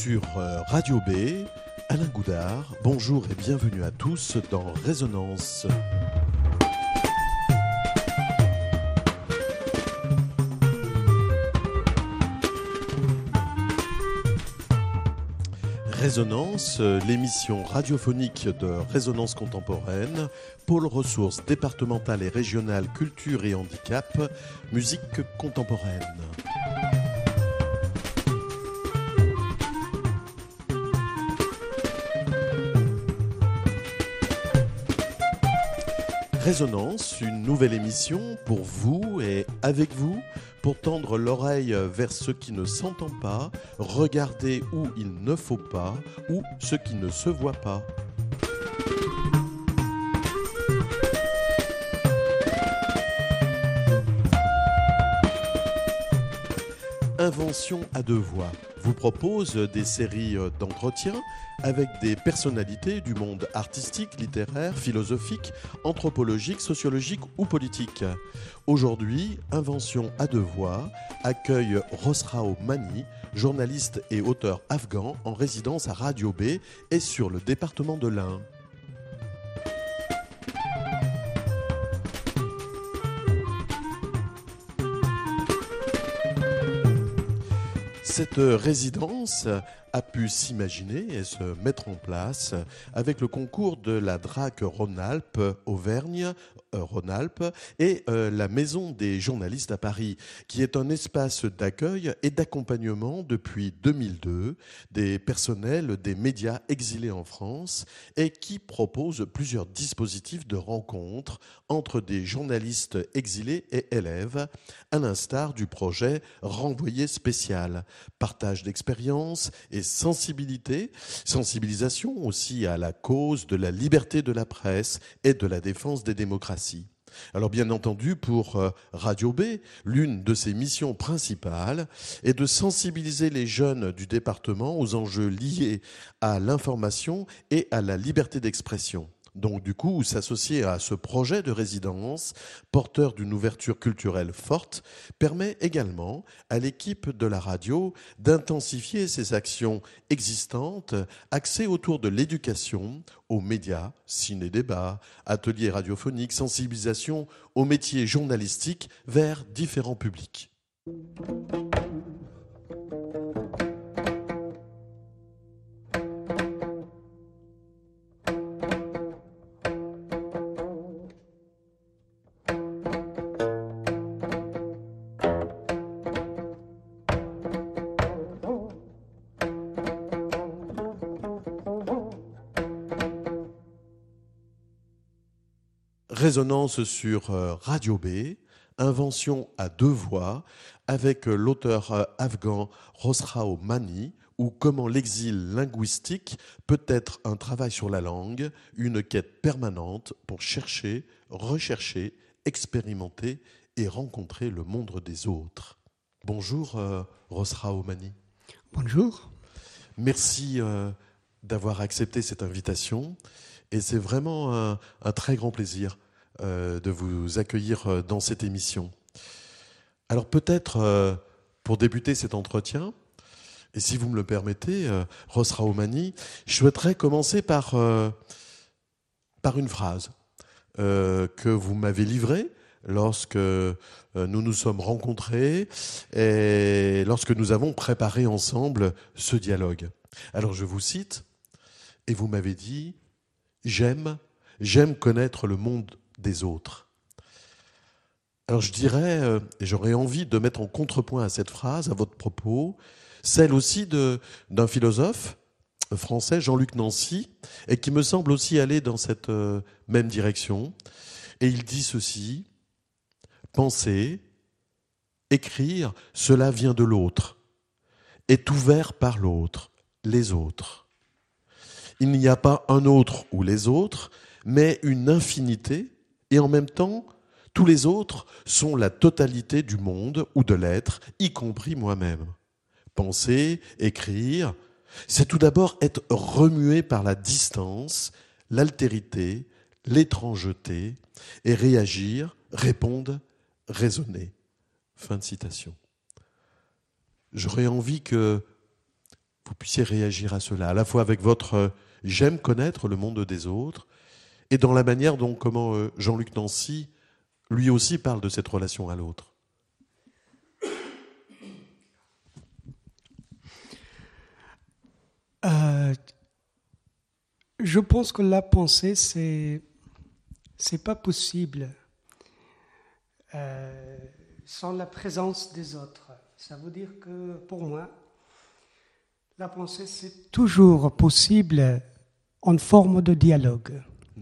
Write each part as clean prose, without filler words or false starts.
Sur Radio B, Alain Goudard, bonjour et bienvenue à tous dans Résonance. Résonance, l'émission radiophonique de Résonance contemporaine, pôle ressources départementales et régionales culture et handicap, musique contemporaine. Résonance, une nouvelle émission pour vous et avec vous, pour tendre l'oreille vers ce qui ne s'entend pas, regarder où il ne faut pas, ou ce qui ne se voit pas. Invention à deux voix vous propose des séries d'entretiens avec des personnalités du monde artistique, littéraire, philosophique, anthropologique, sociologique ou politique. Aujourd'hui, Invention à deux voix accueille Rosrao Mani, journaliste et auteur afghan en résidence à Radio B et sur le département de l'Ain. Cette résidence a pu s'imaginer et se mettre en place avec le concours de la DRAC Rhône-Alpes, Auvergne-Rhône-Alpes et la Maison des journalistes à Paris, qui est un espace d'accueil et d'accompagnement depuis 2002 des personnels des médias exilés en France et qui propose plusieurs dispositifs de rencontres entre des journalistes exilés et élèves, à l'instar du projet Renvoyé spécial, partage d'expériences et sensibilisation aussi à la cause de la liberté de la presse et de la défense des démocraties. Alors bien entendu, pour Radio B, l'une de ses missions principales est de sensibiliser les jeunes du département aux enjeux liés à l'information et à la liberté d'expression. Donc du coup, s'associer à ce projet de résidence, porteur d'une ouverture culturelle forte, permet également à l'équipe de la radio d'intensifier ses actions existantes, axées autour de l'éducation, aux médias, ciné-débat, ateliers radiophoniques, sensibilisation aux métiers journalistiques vers différents publics. Résonance sur Radio B, Invention à deux voix, avec l'auteur afghan Rosrao Mani, ou Comment l'exil linguistique peut être un travail sur la langue, une quête permanente pour chercher, rechercher, expérimenter et rencontrer le monde des autres. Bonjour Rosrao Mani. Bonjour. Merci d'avoir accepté cette invitation et c'est vraiment un très grand plaisir de vous accueillir dans cette émission. Alors peut-être, pour débuter cet entretien, et si vous me le permettez, Rosrao Mani, je souhaiterais commencer par une phrase que vous m'avez livrée lorsque nous nous sommes rencontrés et lorsque nous avons préparé ensemble ce dialogue. Alors je vous cite, et vous m'avez dit « J'aime connaître le monde des autres ». Alors je dirais, et j'aurais envie de mettre en contrepoint à cette phrase, à votre propos, celle aussi d'un philosophe français, Jean-Luc Nancy, et qui me semble aussi aller dans cette même direction. Et il dit ceci, « Penser, écrire, cela vient de l'autre, est ouvert par l'autre, les autres. Il n'y a pas un autre ou les autres, mais une infinité, et en même temps, tous les autres sont la totalité du monde ou de l'être, y compris moi-même. Penser, écrire, c'est tout d'abord être remué par la distance, l'altérité, l'étrangeté, et réagir, répondre, raisonner. » Fin de citation. J'aurais envie que vous vous puissiez réagir à cela, à la fois avec votre j'aime connaître le monde des autres, et dans la manière dont comment Jean-Luc Nancy, lui aussi, parle de cette relation à l'autre. Je pense que la pensée, c'est pas possible sans la présence des autres. Ça veut dire que pour moi, la pensée, c'est toujours possible en forme de dialogue.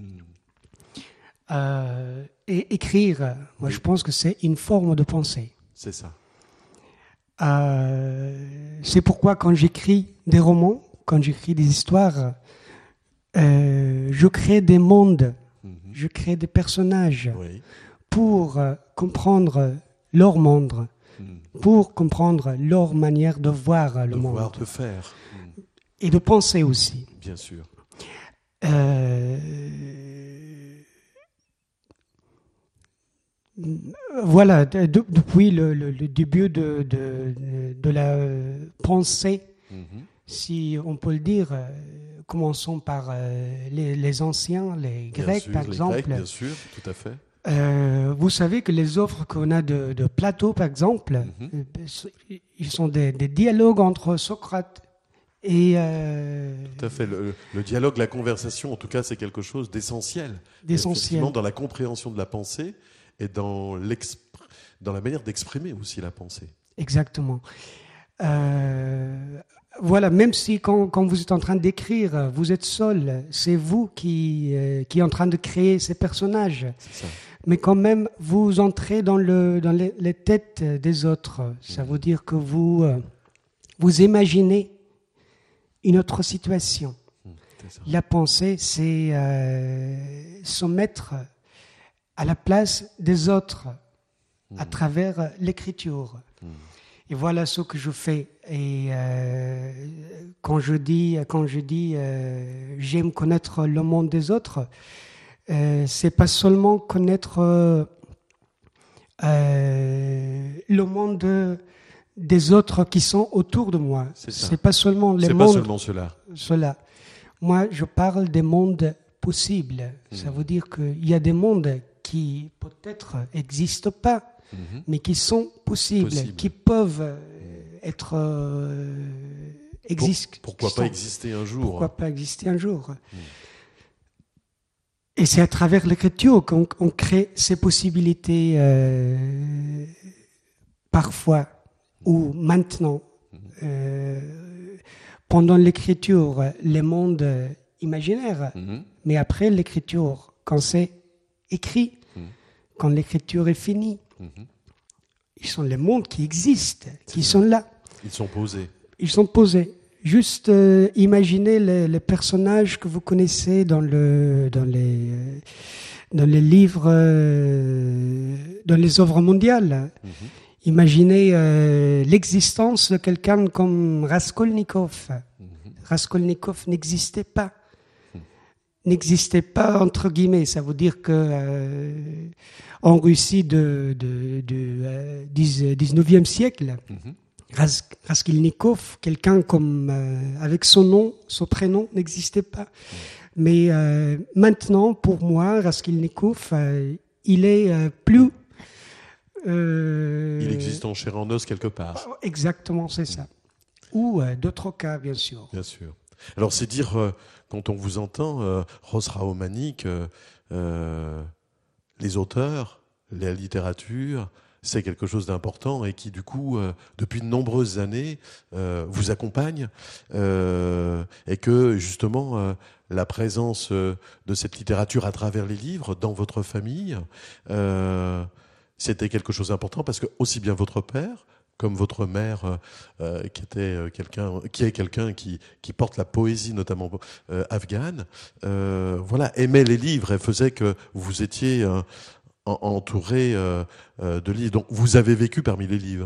Et écrire, moi je pense que c'est une forme de pensée. C'est ça. C'est pourquoi quand j'écris des romans, quand j'écris des histoires, je crée des mondes, je crée des personnages pour comprendre leur monde, pour comprendre leur manière de voir le monde. De faire. Et de penser aussi. Bien sûr. Voilà, depuis le début de la pensée, si on peut le dire, commençons par les anciens, les Grecs par exemple. Grecs, bien sûr, tout à fait. Vous savez que les œuvres qu'on a de Platon, par exemple, ils sont des dialogues entre Socrate et... Tout à fait. Le dialogue, la conversation, en tout cas, c'est quelque chose d'essentiel. Effectivement, dans la compréhension de la pensée et dans la manière d'exprimer aussi la pensée. Exactement. Voilà, même si quand vous êtes en train d'écrire, vous êtes seul, c'est vous qui est en train de créer ces personnages. C'est ça. Mais quand même, vous entrez dans les têtes des autres. Ça veut dire que vous imaginez une autre situation. La pensée, c'est se mettre à la place des autres à travers l'écriture. Et voilà ce que je fais. Et quand je dis j'aime connaître le monde des autres, c'est pas seulement connaître le monde des autres qui sont autour de moi. C'est pas seulement les mondes. C'est pas seulement cela. Moi, je parle des mondes possibles. Ça veut dire qu'il y a des mondes qui peut-être n'existent pas, mais qui sont possibles. Qui peuvent être Pourquoi pas exister un jour. Pourquoi pas exister un jour. Et c'est à travers l'écriture qu'on crée ces possibilités parfois ou maintenant. Pendant l'écriture, les mondes imaginaires, mais après l'écriture, quand c'est écrit, quand l'écriture est finie, ils sont les mondes qui existent, qui sont là. Ils sont posés. Ils sont posés. Juste imaginez les personnages que vous connaissez dans les livres, dans les œuvres mondiales. Imaginez l'existence de quelqu'un comme Raskolnikov. Raskolnikov n'existait pas. N'existait pas entre guillemets. Ça veut dire que en Russie du 19e siècle, Raskolnikov, quelqu'un comme avec son nom, son prénom, n'existait pas. Mais maintenant, pour moi, Raskolnikov, il est plus... il existe en chair en os quelque part. Exactement, c'est ça. Ou d'autres cas, bien sûr. Bien sûr. Alors, c'est dire, quand on vous entend, Rose Rahomanik, les auteurs, la littérature, c'est quelque chose d'important et qui, du coup, depuis de nombreuses années, vous accompagne et que, justement, la présence de cette littérature à travers les livres dans votre famille, c'était quelque chose d'important parce que aussi bien votre père comme votre mère, qui est quelqu'un qui porte la poésie, notamment afghane, aimait les livres et faisait que vous étiez entouré de livres. Donc, vous avez vécu parmi les livres.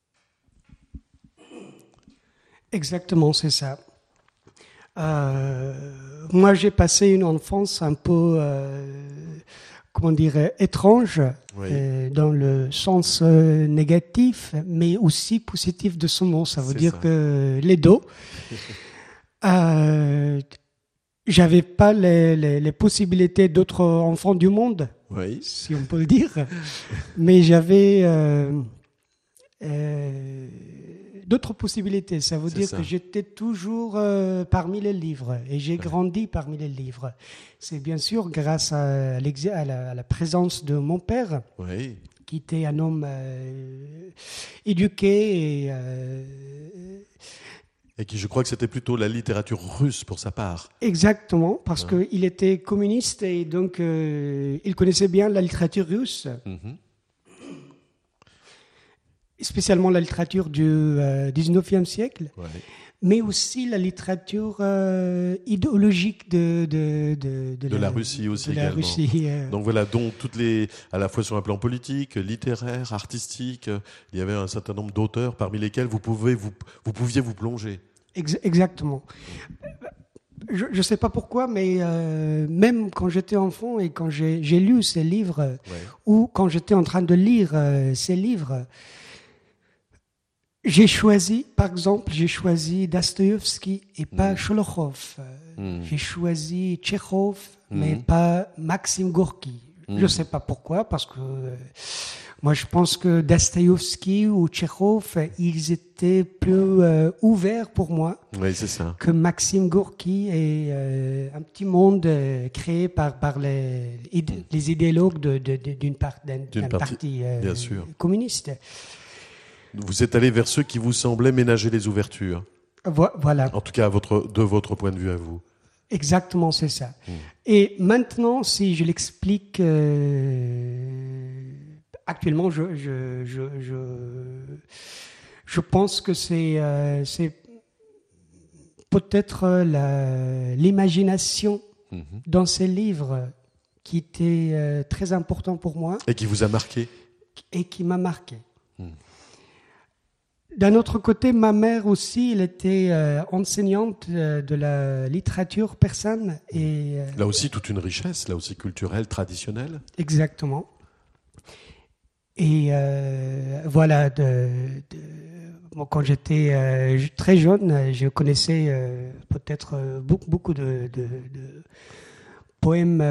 Exactement, c'est ça. Moi, j'ai passé une enfance un peu comment dire, étrange, dans le sens négatif, mais aussi positif de son mot. Ça veut dire que les deux, j'avais pas les possibilités d'autres enfants du monde, si on peut le dire, mais j'avais d'autres possibilités. Ça veut dire que j'étais toujours parmi les livres et j'ai grandi parmi les livres. C'est bien sûr grâce à la présence de mon père, qui était un homme éduqué et qui, je crois que c'était plutôt la littérature russe pour sa part. Exactement, parce qu'il était communiste et donc il connaissait bien la littérature russe. Spécialement la littérature du 19e siècle, mais aussi la littérature idéologique de la Russie aussi également. Russie, Donc voilà, donc à la fois sur un plan politique, littéraire, artistique, il y avait un certain nombre d'auteurs parmi lesquels vous pouviez vous plonger. Exactement. Je ne sais pas pourquoi, mais même quand j'étais enfant et quand j'ai lu ces livres, ou quand j'étais en train de lire ces livres, j'ai choisi Dostoïevski et pas Sholokhov. J'ai choisi Tchekhov, mais pas Maxime Gorky. Je ne sais pas pourquoi, parce que moi je pense que Dostoïevski ou Tchekhov, ils étaient plus ouverts pour moi que Maxime Gorky et un petit monde créé par les idéologues d'un parti communiste. Vous êtes allé vers ceux qui vous semblaient ménager les ouvertures. Voilà. En tout cas, de votre point de vue à vous. Exactement, c'est ça. Et maintenant, si je l'explique, actuellement, je pense que c'est peut-être l'imagination dans ces livres qui était très important pour moi. Et qui vous a marqué. Et qui m'a marqué. D'un autre côté, ma mère aussi, elle était enseignante de la littérature persane. Et, là aussi, toute une richesse, là aussi culturelle, traditionnelle. Exactement. Et voilà, quand j'étais très jeune, je connaissais peut-être beaucoup de poèmes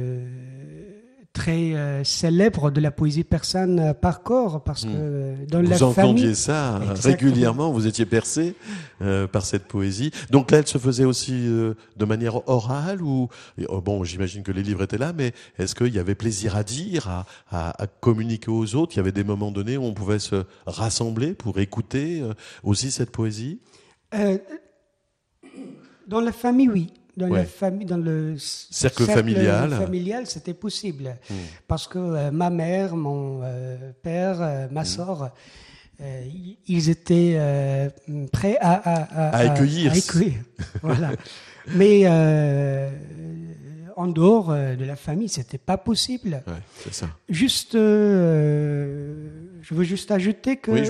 très célèbre de la poésie persane par corps, parce que dans la famille... Vous entendiez ça régulièrement, vous étiez bercé par cette poésie. Donc là, elle se faisait aussi de manière orale ou bon, j'imagine que les livres étaient là, mais est-ce qu'il y avait plaisir à dire, à communiquer aux autres? Il y avait des moments donnés où on pouvait se rassembler pour écouter aussi cette poésie? Dans la famille, oui. Dans la famille, dans le cercle familial, c'était possible. Parce que ma mère, mon père, ma sœur, ils étaient prêts à accueillir. Voilà. Mais en dehors de la famille, c'était pas possible. Ouais, c'est ça. Juste, je veux juste ajouter que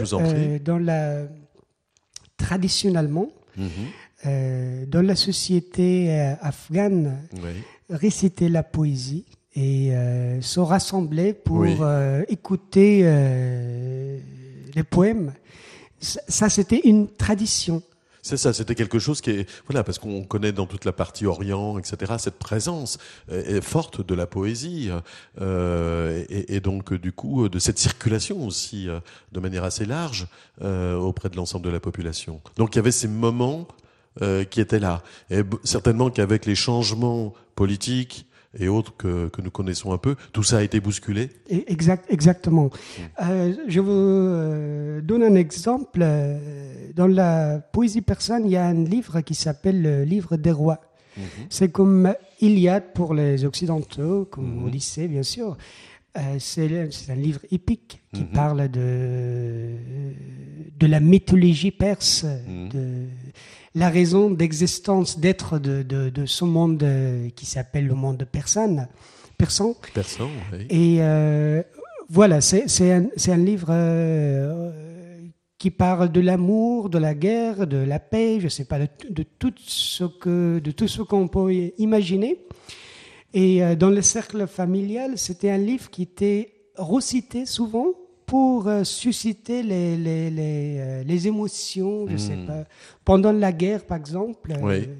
traditionnellement, dans la société afghane, réciter la poésie et se rassembler pour écouter les poèmes, ça c'était une tradition. C'est ça, c'était quelque chose qui est... Voilà, parce qu'on connaît dans toute la partie Orient, etc., cette présence est forte de la poésie et donc, du coup, de cette circulation aussi, de manière assez large, auprès de l'ensemble de la population. Donc, il y avait ces moments qui étaient là. Et certainement qu'avec les changements politiques et autres que nous connaissons un peu, tout ça a été bousculé. Exactement. Je vous donne un exemple. Dans la poésie persane, il y a un livre qui s'appelle le livre des rois. C'est comme Iliade pour les Occidentaux, comme au lycée, bien sûr. C'est un livre épique qui parle de la mythologie perse, de la raison d'existence, d'être de ce monde qui s'appelle le monde persan. Oui. Et voilà, c'est un livre qui parle de l'amour, de la guerre, de la paix, je ne sais pas, de tout ce qu'on peut imaginer. Et dans le cercle familial, c'était un livre qui était recité souvent pour susciter les émotions, je sais pas. Pendant la guerre, par exemple,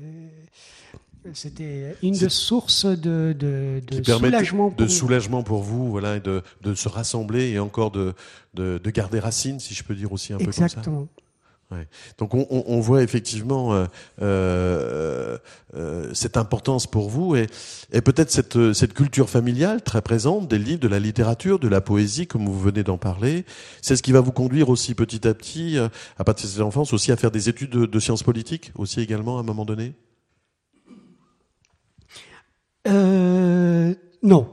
c'était une des sources de soulagement pour soulagement pour vous, voilà, et de se rassembler et encore de garder racine, si je peux dire aussi un peu comme ça. Exactement. Ouais. Donc on voit effectivement cette importance pour vous et peut-être cette culture familiale très présente, des livres, de la littérature, de la poésie, comme vous venez d'en parler. C'est ce qui va vous conduire aussi petit à petit, à partir de cette enfance, aussi à faire des études de sciences politiques, aussi également à un moment donné. Non.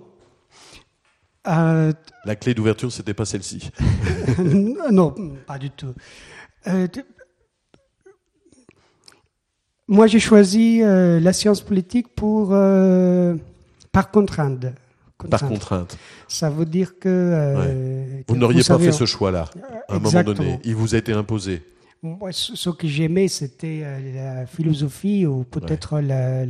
La clé d'ouverture, c'était pas celle-ci. Non, pas du tout. Moi, j'ai choisi la science politique par contrainte. Par contrainte. Ça veut dire que... vous n'auriez pas fait ce choix-là, à un moment donné. Il vous a été imposé. Moi, ce que j'aimais, c'était la philosophie ou peut-être la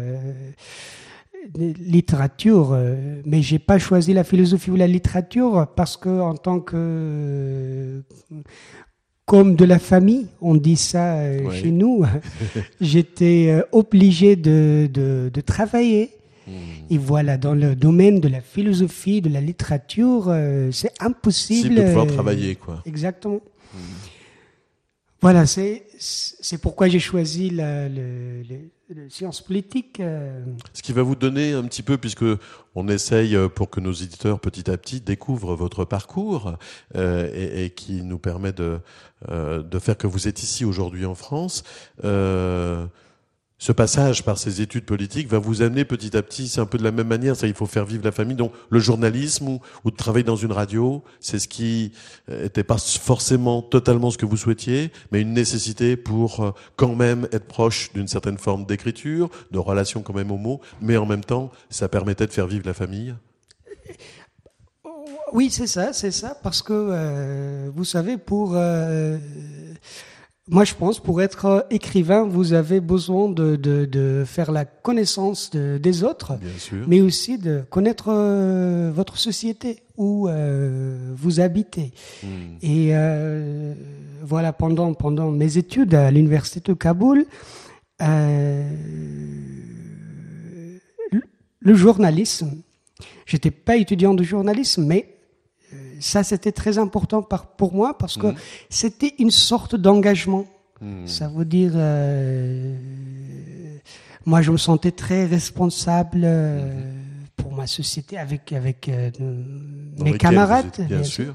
littérature, mais j'ai pas choisi la philosophie ou la littérature parce que en tant que comme de la famille, on dit ça chez nous, j'étais obligé de travailler. Et voilà, dans le domaine de la philosophie, de la littérature, c'est impossible de pouvoir travailler, quoi. Exactement. Voilà, c'est pourquoi j'ai choisi les sciences politiques. Ce qui va vous donner un petit peu, puisque on essaye pour que nos éditeurs petit à petit découvrent votre parcours et qui nous permet de faire que vous êtes ici aujourd'hui en France. Ce passage par ces études politiques va vous amener petit à petit, c'est un peu de la même manière, ça, il faut faire vivre la famille. Donc, le journalisme ou de travailler dans une radio, c'est ce qui était pas forcément totalement ce que vous souhaitiez, mais une nécessité pour quand même être proche d'une certaine forme d'écriture, de relation quand même aux mots, mais en même temps, ça permettait de faire vivre la famille. Oui, c'est ça, parce que, vous savez, moi, je pense, pour être écrivain, vous avez besoin de faire la connaissance des autres, bien sûr, mais aussi de connaître votre société où vous habitez. Et voilà, pendant mes études à l'université de Kaboul, le journalisme, j'étais pas étudiant de journalisme, mais ça, c'était très important pour moi parce que c'était une sorte d'engagement. Ça veut dire, moi, je me sentais très responsable pour ma société avec mes camarades. Bien sûr.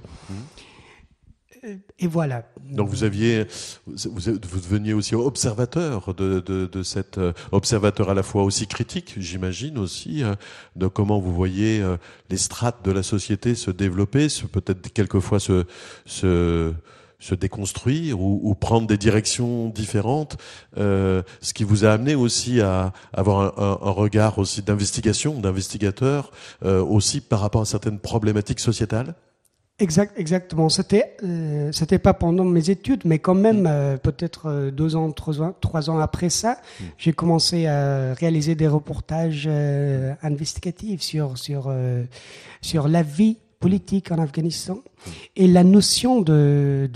Et voilà. Donc vous deveniez aussi observateur de cet observateur à la fois aussi critique, j'imagine aussi, de comment vous voyez les strates de la société se développer, peut-être quelquefois se déconstruire ou prendre des directions différentes, ce qui vous a amené aussi à avoir un regard aussi d'investigateur, aussi par rapport à certaines problématiques sociétales. Exactement. C'était pas pendant mes études, mais quand même, peut-être 2 ans, 3 ans après ça, j'ai commencé à réaliser des reportages investigatifs sur la vie politique en Afghanistan et la notion de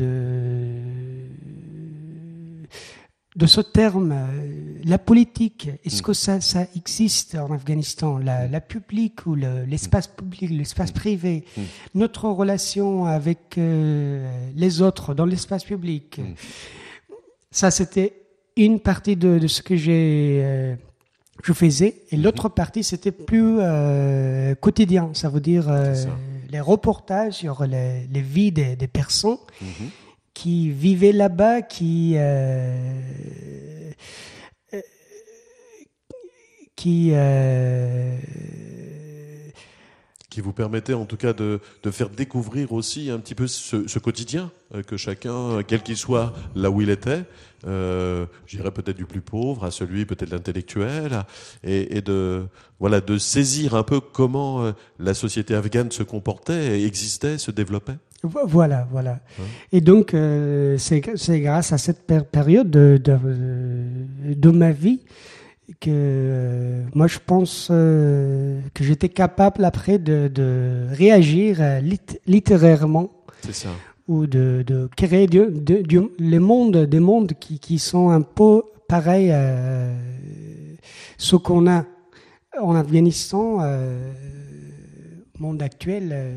ce terme, la politique. Est-ce que ça existe en Afghanistan, la publique ou l'espace public, l'espace privé, notre relation avec les autres dans l'espace public. Ça, c'était une partie de ce que je faisais, et l'autre partie, c'était plus quotidien. Ça veut dire les reportages sur les vies des personnes qui vivaient là-bas, qui vous permettait en tout cas de faire découvrir aussi un petit peu ce quotidien que chacun, quel qu'il soit là où il était, j'irais peut-être du plus pauvre à celui peut-être de l'intellectuel, et de saisir un peu comment la société afghane se comportait, existait, se développait. Voilà. Et donc, c'est grâce à cette période de ma vie moi je pense que j'étais capable après de réagir littérairement. C'est ça. Ou de créer des mondes qui sont un peu pareils à ce qu'on a en Afghanistan, monde actuel.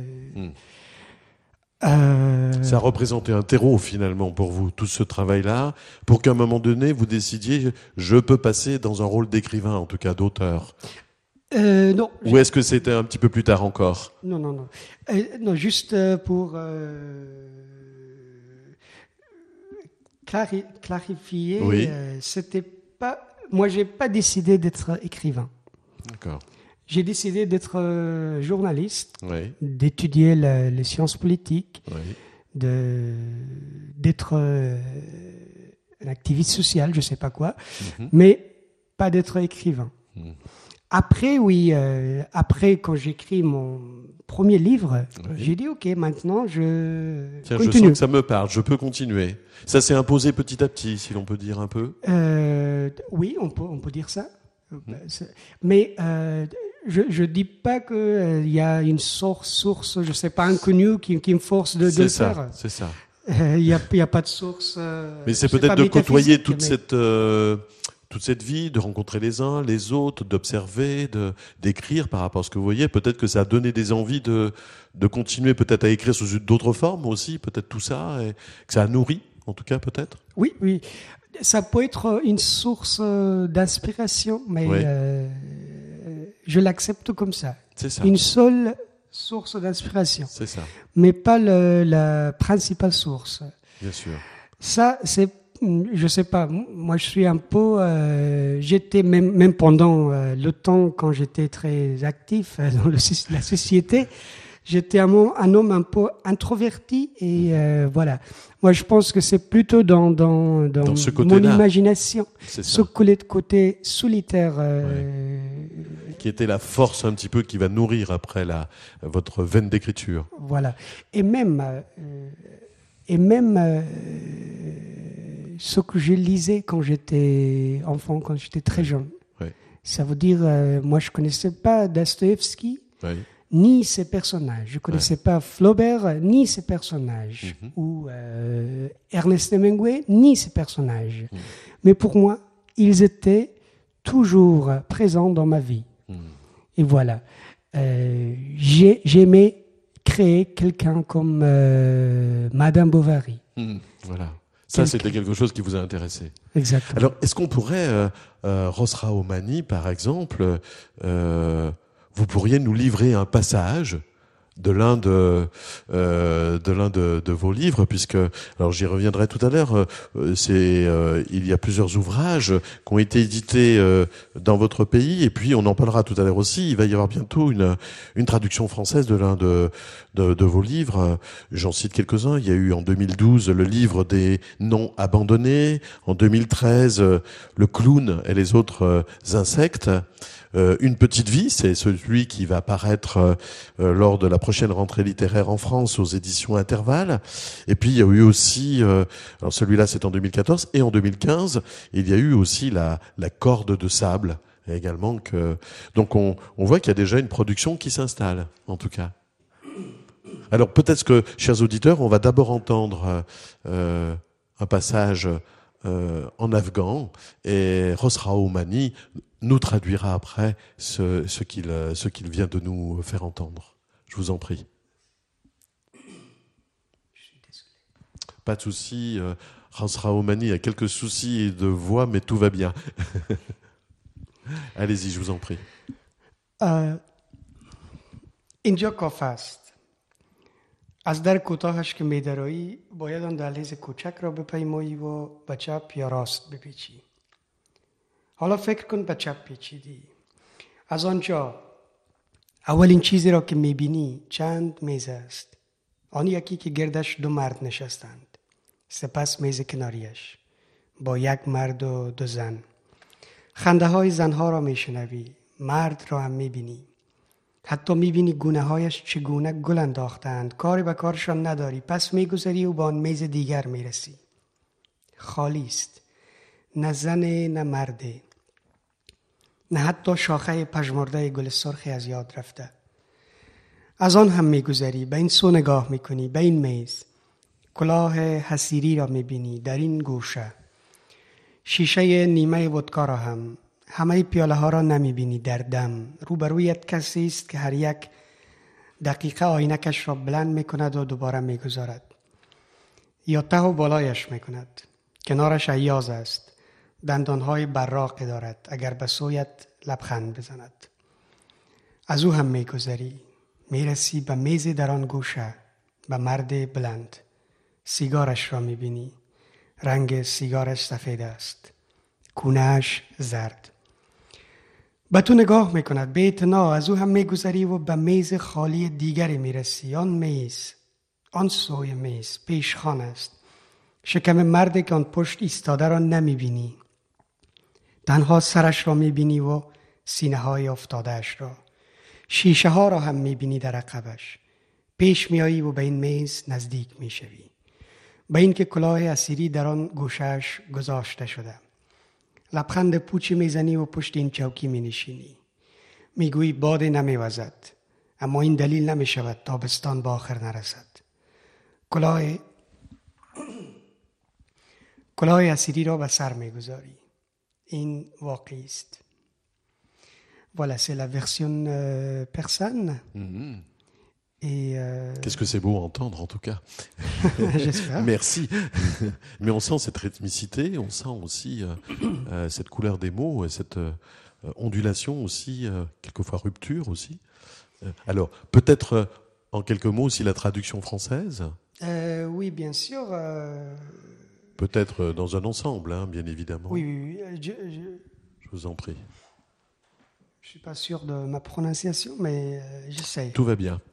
Ça représentait un terreau finalement pour vous, tout ce travail-là, pour qu'à un moment donné, vous décidiez, je peux passer dans un rôle d'écrivain, en tout cas d'auteur. Non. Ou est-ce que c'était un petit peu plus tard encore? Non. Non, juste pour clarifier, oui. C'était pas. Moi, j'ai pas décidé d'être écrivain. D'accord. J'ai décidé d'être journaliste, oui. d'étudier les sciences politiques, oui. d'être un activiste social, je sais pas quoi, mais pas d'être écrivain. Après, oui, après quand j'écris mon premier livre, j'ai dit ok, maintenant je continue. Je sens que ça me parle, je peux continuer. Ça s'est imposé petit à petit, si l'on peut dire un peu. Oui, on peut dire ça. Mais je dis pas que il y a une source, je sais pas, inconnue qui me force de le faire. C'est ça. Il y a pas de source. Mais c'est peut-être de côtoyer toute cette vie, de rencontrer les uns, les autres, d'observer, d'écrire par rapport à ce que vous voyez. Peut-être que ça a donné des envies de continuer peut-être à écrire sous d'autres formes aussi, peut-être tout ça, et que ça a nourri, en tout cas peut-être. Oui. Ça peut être une source d'inspiration, mais je l'accepte comme ça. C'est ça. Une seule source d'inspiration. C'est ça. Mais pas la principale source. Bien sûr. Ça, c'est, je sais pas, moi je suis un peu, j'étais même pendant le temps quand j'étais très actif dans la société, j'étais un homme un peu introverti et voilà. Moi, je pense que c'est plutôt dans mon imagination, ce côté solitaire. Qui était la force un petit peu qui va nourrir après votre veine d'écriture. Voilà. Et même ce que je lisais quand j'étais enfant, quand j'étais très jeune. Ouais. Ça veut dire, moi, je connaissais pas Dostoïevski. Ouais. Ni ses personnages. Je connaissais pas Flaubert, ni ses personnages. Ou Ernest Hemingway, ni ses personnages. Mais pour moi, ils étaient toujours présents dans ma vie. Et voilà. J'aimais créer quelqu'un comme Madame Bovary. Voilà. Ça, c'était quelque chose qui vous a intéressé. Exactement. Alors, est-ce qu'on pourrait, Rosra Omani, par exemple, vous pourriez nous livrer un passage de l'un de vos livres, puisque, alors j'y reviendrai tout à l'heure, il y a plusieurs ouvrages qui ont été édités dans votre pays, et puis on en parlera tout à l'heure aussi. Il va y avoir bientôt une traduction française de l'un de vos livres. J'en cite quelques-uns. Il y a eu en 2012 le livre des noms abandonnés, en 2013 le clown et les autres insectes. Une petite vie, c'est celui qui va paraître lors de la prochaine rentrée littéraire en France aux éditions Intervalle. Et puis il y a eu aussi, alors celui-là c'est en 2014, et en 2015, il y a eu aussi la corde de sable également. Donc on voit qu'il y a déjà une production qui s'installe, en tout cas. Alors peut-être que, chers auditeurs, on va d'abord entendre un passage en afghan, et Rosra Omani nous traduira après ce qu'il vient de nous faire entendre. Je vous en prie. Je suis désolé. Pas de souci. Rosra Omani a quelques soucis de voix, mais tout va bien. Allez-y, je vous en prie. اینجا کافه است. از در کوتاهش که می‌درایی باید آن دهلیز کوچک را بپیمایی و به چپ یا راست بپیچی. حالا فکر کن به چپ پیچیدی. از آنجا اولین چیزی را که می‌بینی چند میز است. آن یکی که گردش دو مرد نشستند. سپس میز کناریش با یک مرد و دو زن. خنده های زنها را میشنوی. مرد را هم می‌بینی. حتی میبینی گونه هایش چگونه گل انداختند. کاری به کارشان نداری. پس میگذری و به آن میز دیگر میرسی. خالی است. نه زن نه مرده. نه حتی شاخه پژمرده گل سرخی از یاد رفته. از آن هم میگذری، به این سو نگاه میکنی، به این میز. کلاه حصیری را میبینی در این گوشه. شیشه نیمه ودکا را هم. همه پیاله ها را نمیبینی در دم. روبرویت کسی است که هر یک دقیقه آینکش را بلند میکند و دوباره میگذارد. یا ته و بالایش میکند. کنارش ایاز است. دندانهای براقی دارد. اگر به سویت لبخند بزند. از او هم میگذری. میرسی به میز در آن گوشه. به مرد بلند. سیگارش را میبینی. رنگ سیگارش سفید است. کونه‌اش زرد. به تو نگاه میکند به اعتنا. از او هم میگذری و به میز خالی دیگری میرسی. آن میز، آن سوی میز پیشخوان است. شکم مردی که آن پشت ایستاده را نمیبینی. تنها سرش را میبینی و سینه های افتادهش را. شیشه ها را هم میبینی در عقبش. پیش میایی و به این میز نزدیک میشوی. به این که کلاه اسیری در آن گوشهش گذاشته شده. لبخند پوچی میزنی و پشت این چوکی مینشینی. میگویی باد نمیوزد، اما این دلیل نمیشود تابستان به آخر نرسد. کلاه اسیری را به سر میگذاری. این واقعی است. Voilà, c'est la version persane. Qu'est-ce que c'est beau à entendre, en tout cas. J'espère. Merci. Mais on sent cette rythmicité, on sent aussi cette couleur des mots, et cette ondulation aussi, quelquefois rupture aussi. Alors, peut-être en quelques mots aussi la traduction française. Oui, bien sûr. Peut-être dans un ensemble, hein, bien évidemment. Oui. Je vous en prie. Je ne suis pas sûr de ma prononciation, mais j'essaye. Tout va bien.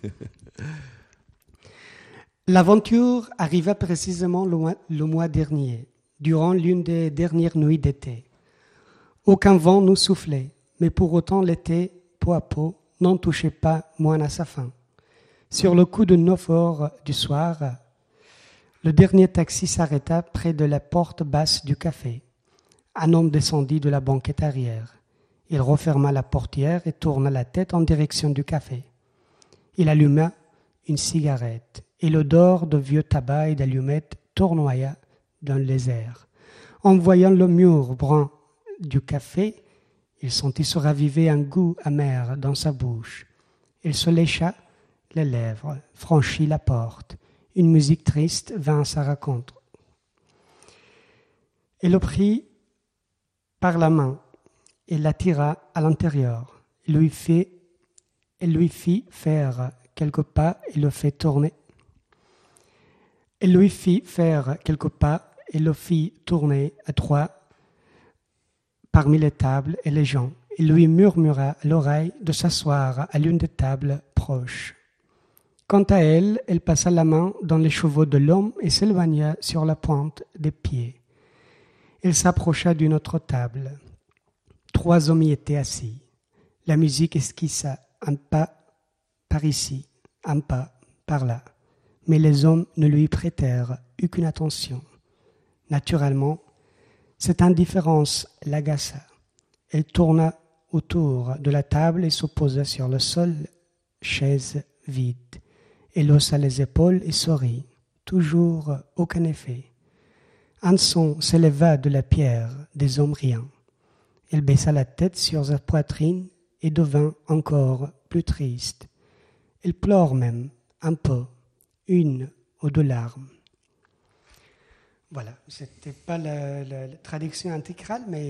L'aventure arriva précisément le mois dernier, durant l'une des dernières nuits d'été. Aucun vent nous soufflait, mais pour autant l'été, peu à peu, n'en touchait pas moins à sa fin. Sur le coup de 9 heures du soir, le dernier taxi s'arrêta près de la porte basse du café. Un homme descendit de la banquette arrière. Il referma la portière et tourna la tête en direction du café. Il alluma une cigarette et l'odeur de vieux tabac et d'allumettes tournoya dans les airs. En voyant le mur brun du café, il sentit se raviver un goût amer dans sa bouche. Il se lécha les lèvres, franchit la porte. Une musique triste vint à sa rencontre. Il le prit par la main et l'attira à l'intérieur. Il lui fit faire quelques pas et le fit tourner. Il lui fit faire quelques pas et le fit tourner à trois parmi les tables et les gens. Il lui murmura à l'oreille de s'asseoir à l'une des tables proches. Quant à elle, elle passa la main dans les cheveux de l'homme et s'éloigna sur la pointe des pieds. Elle s'approcha d'une autre table. 3 hommes y étaient assis. La musique esquissa un pas par ici, un pas par là. Mais les hommes ne lui prêtèrent aucune attention. Naturellement, cette indifférence l'agaça. Elle tourna autour de la table et se posa sur le sol, chaise vide. Elle haussa les épaules et sourit. Toujours aucun effet. Un son s'éleva de la pierre, des hommes riant. Elle baissa la tête sur sa poitrine et devint encore plus triste. Elle pleure même un peu, 1 ou 2 larmes. Voilà, c'était pas la traduction intégrale, mais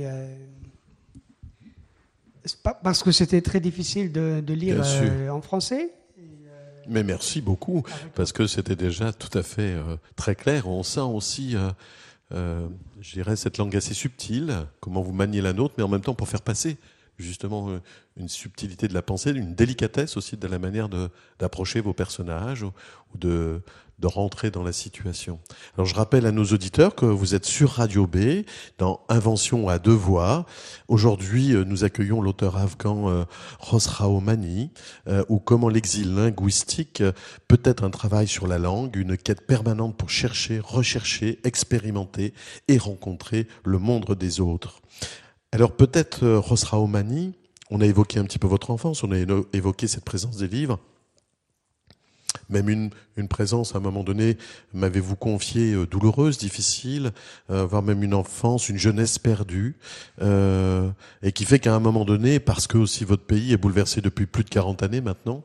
c'est pas parce que c'était très difficile de lire en français. Mais merci beaucoup, parce que c'était déjà tout à fait très clair. On sent aussi, je dirais, cette langue assez subtile, comment vous maniez la nôtre, mais en même temps pour faire passer justement une subtilité de la pensée, une délicatesse aussi de la manière d'approcher vos personnages ou de rentrer dans la situation. Alors je rappelle à nos auditeurs que vous êtes sur Radio B, dans Invention à 2 voix. Aujourd'hui, nous accueillons l'auteur afghan Khosrau Mani, ou comment l'exil linguistique peut être un travail sur la langue, une quête permanente pour chercher, rechercher, expérimenter et rencontrer le monde des autres. Alors peut-être, Rosra Omani, on a évoqué un petit peu votre enfance, on a évoqué cette présence des livres. Même une présence, à un moment donné, m'avez-vous confié, douloureuse, difficile, voire même une enfance, une jeunesse perdue, et qui fait qu'à un moment donné, parce que aussi votre pays est bouleversé depuis plus de 40 années maintenant,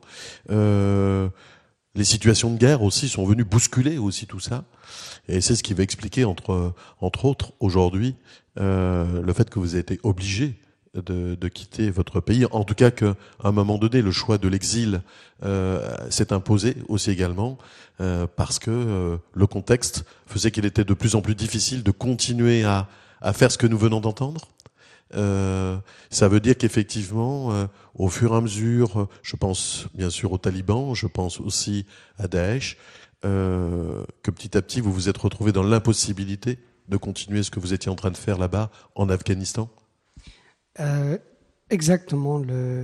les situations de guerre aussi sont venues bousculer aussi tout ça. Et c'est ce qui va expliquer, entre autres, aujourd'hui, le fait que vous avez été obligé de quitter votre pays. En tout cas qu'à un moment donné, le choix de l'exil s'est imposé aussi également, parce que le contexte faisait qu'il était de plus en plus difficile de continuer à faire ce que nous venons d'entendre. Ça veut dire qu'effectivement, au fur et à mesure, je pense bien sûr aux talibans, je pense aussi à Daesh, que petit à petit vous vous êtes retrouvé dans l'impossibilité de continuer ce que vous étiez en train de faire là-bas en Afghanistan. Exactement.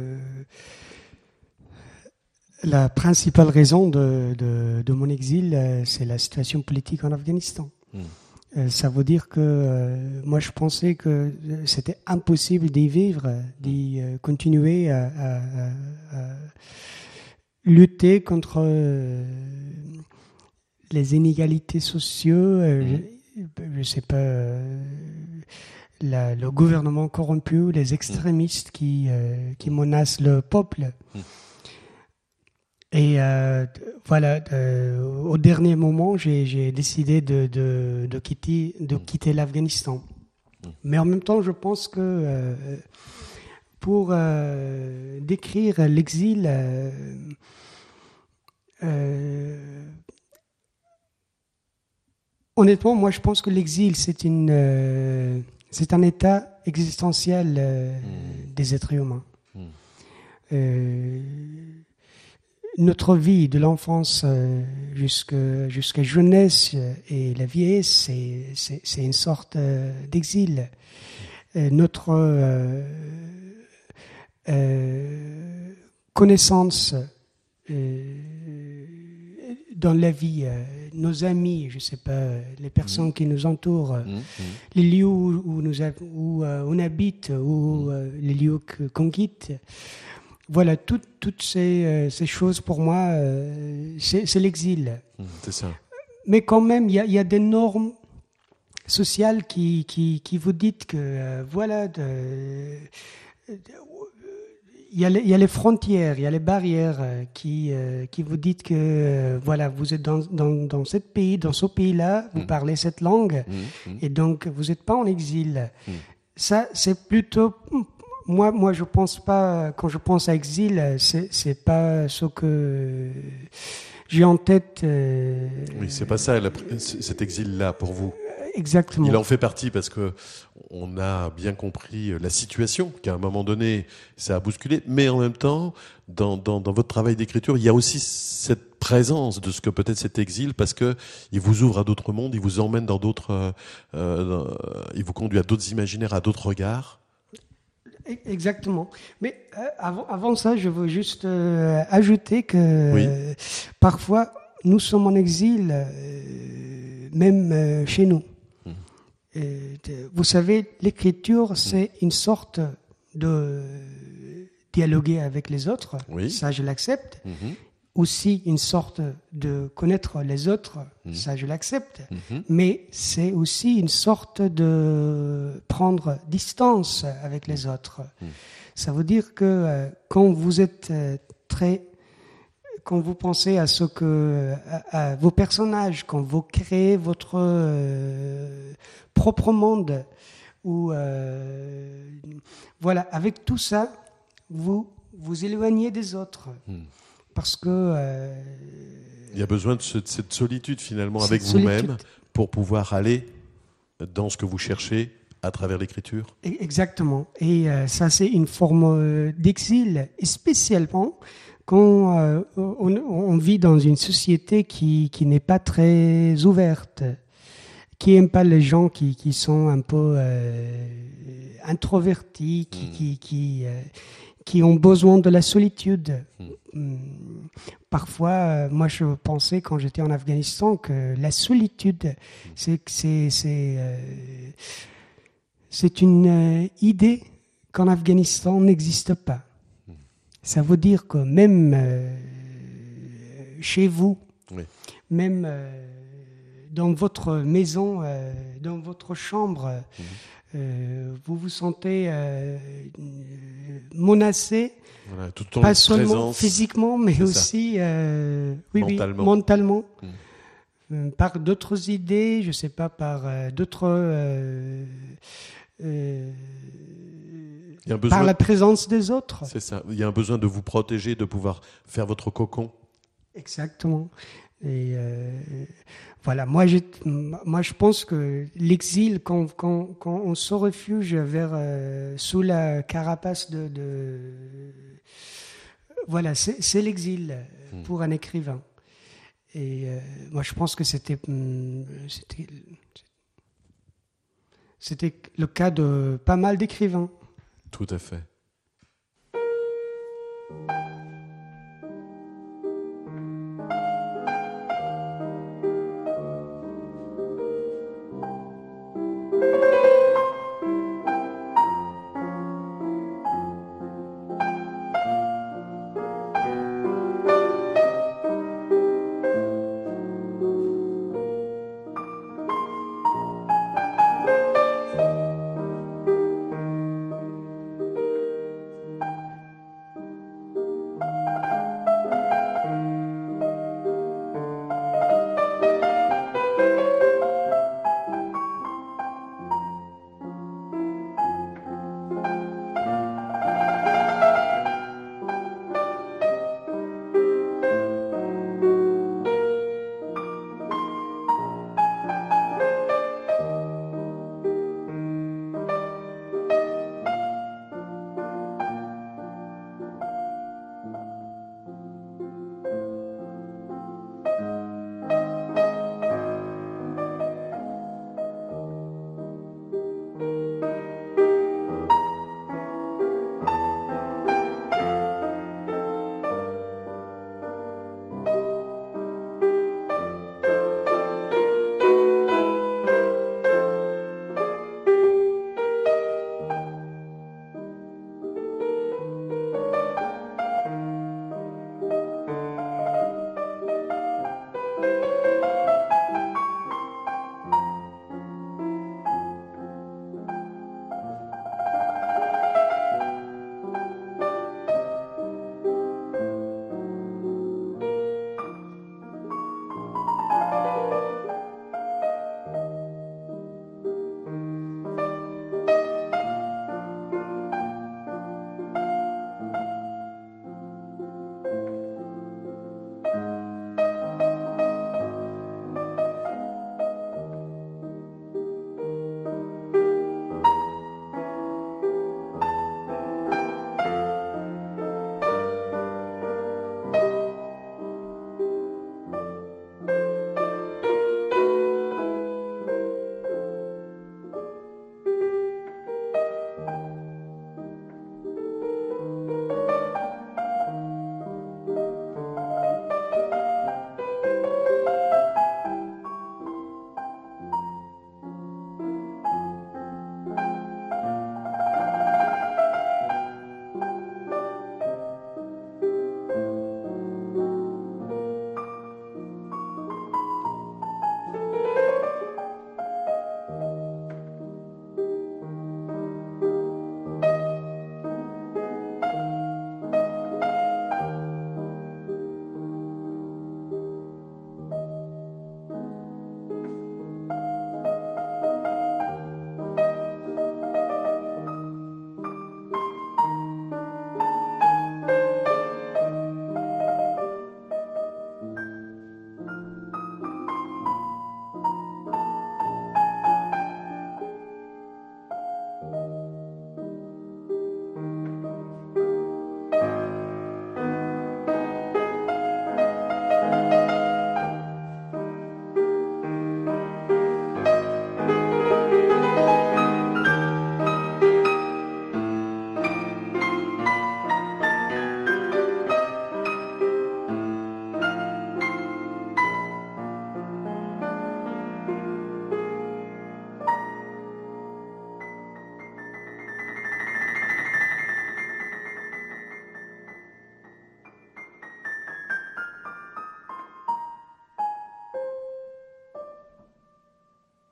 La principale raison de mon exil, c'est la situation politique en Afghanistan. Ça veut dire que moi, je pensais que c'était impossible d'y vivre, d'y continuer à lutter contre les inégalités sociales, je sais pas, le gouvernement corrompu, les extrémistes qui menacent le peuple. Et voilà, au dernier moment, j'ai décidé de quitter l'Afghanistan. Mais en même temps, je pense que pour décrire l'exil, honnêtement, moi, je pense que l'exil, c'est un état existentiel des êtres humains. Notre vie de l'enfance jusqu'à jeunesse et la vieillesse, c'est une sorte d'exil. Notre connaissance dans la vie, nos amis, je sais pas, les personnes qui nous entourent, les lieux où on habite, ou les lieux qu'on quitte. Voilà, toutes ces choses pour moi, c'est l'exil. C'est ça. Mais quand même, il y a des normes sociales qui vous dites que voilà, il y a les frontières, il y a les barrières qui vous dites que voilà, vous êtes dans ce pays, dans ce pays-là, vous parlez cette langue, et donc vous n'êtes pas en exil. Ça, c'est plutôt... Moi, je pense pas, quand je pense à exil, c'est pas ce que j'ai en tête. Oui, c'est pas ça, cet exil-là, pour vous. Exactement. Il en fait partie parce que on a bien compris la situation, qu'à un moment donné, ça a bousculé. Mais en même temps, dans votre travail d'écriture, il y a aussi cette présence de ce que peut être cet exil, parce que il vous ouvre à d'autres mondes, il vous emmène dans d'autres, il vous conduit à d'autres imaginaires, à d'autres regards. Exactement. Mais avant ça, je veux juste ajouter que parfois, nous sommes en exil, même chez nous. Vous savez, l'écriture, c'est une sorte de dialoguer avec les autres. Ça, je l'accepte. Aussi une sorte de connaître les autres, ça je l'accepte, mais c'est aussi une sorte de prendre distance avec les autres. Ça veut dire que quand vous êtes quand vous pensez à à vos personnages, quand vous créez votre propre monde, ou voilà, avec tout ça, vous éloignez des autres. Parce que il y a besoin de cette solitude finalement avec vous-même pour pouvoir aller dans ce que vous cherchez à travers l'écriture. Exactement. Et ça, c'est une forme d'exil, et spécialement quand on vit dans une société qui n'est pas très ouverte, qui n'aime pas les gens qui sont un peu introvertis, qui ont besoin de la solitude. Parfois, moi, je pensais quand j'étais en Afghanistan que la solitude, c'est une idée qu'en Afghanistan n'existe pas. Ça veut dire que même chez vous, oui. même dans votre maison, dans votre chambre, vous vous sentez menacé, Voilà, tout en pas seulement présence, physiquement, mais aussi mentalement. Par d'autres idées, je ne sais pas, par d'autres... par la présence des autres. C'est ça. Il y a un besoin de vous protéger, de pouvoir faire votre cocon. Exactement. Et voilà, moi je pense que l'exil, quand on se refuge sous la carapace voilà, c'est l'exil pour un écrivain. Et moi je pense que c'était le cas de pas mal d'écrivains. Tout à fait.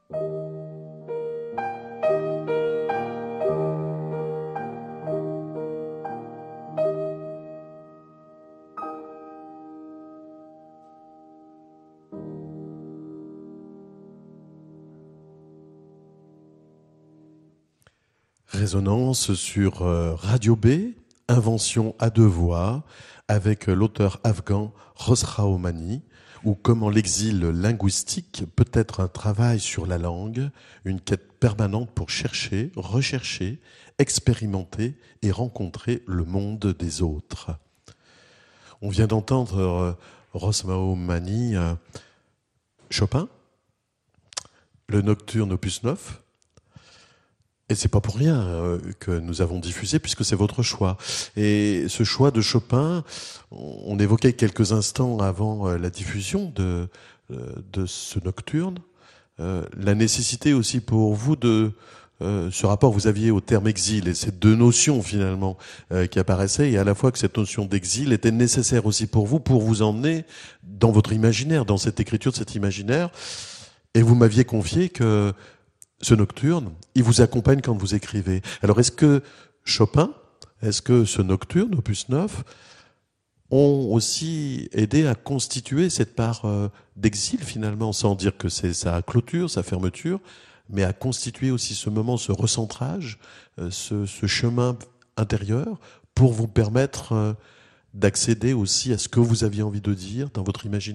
Résonance sur Radio B, invention à deux voix, avec l'auteur afghan Khosrau Mani, ou comment l'exil linguistique peut être un travail sur la langue, une quête permanente pour chercher, rechercher, expérimenter et rencontrer le monde des autres. On vient d'entendre Khosrau Mani, Chopin, le Nocturne opus 9. Et c'est pas pour rien que nous avons diffusé, puisque c'est votre choix. Et ce choix de Chopin, on évoquait quelques instants avant la diffusion de ce nocturne, la nécessité aussi pour vous de ce rapport que vous aviez au terme exil et ces deux notions finalement qui apparaissaient, et à la fois que cette notion d'exil était nécessaire aussi pour vous emmener dans votre imaginaire, dans cette écriture de cet imaginaire. Et vous m'aviez confié que ce nocturne, il vous accompagne quand vous écrivez. Alors est-ce que Chopin, est-ce que ce nocturne, opus 9, ont aussi aidé à constituer cette part d'exil finalement, sans dire que c'est sa clôture, sa fermeture, mais à constituer aussi ce moment, ce recentrage, ce chemin intérieur pour vous permettre d'accéder aussi à ce que vous aviez envie de dire dans votre imaginaire ?